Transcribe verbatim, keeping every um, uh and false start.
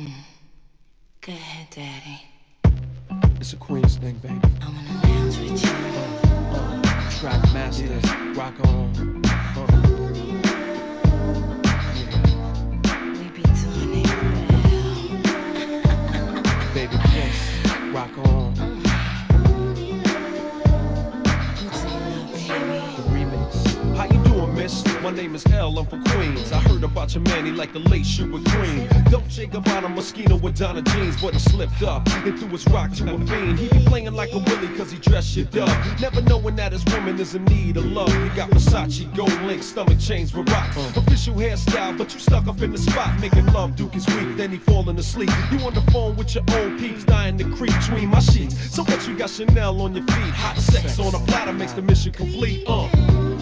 Go ahead, Daddy. It's a Queens thing, baby. I wanna dance with you. Uh, uh, track master, yeah. Rock on. Uh, yeah. We be doing it well. Baby, yes, rock on. What's in love, baby? The remix. How you doing, miss? My name is L, I'm from Queens. I heard about your man, he like the late shoe with cream. Dolce Gabbana Moschino with Donna jeans, but he slipped up and threw his rock to a fiend. He be playing like a willy cause he dressed shit up, never knowing that his woman is in need of love. He got Versace, gold link, stomach chains with rocks, official hairstyle, but you stuck up in the spot making love. Duke is weak, then he falling asleep. You on the phone with your old peeps, dying to creep between my sheets. So what, you got Chanel on your feet, hot sex on a platter makes the mission complete. Uh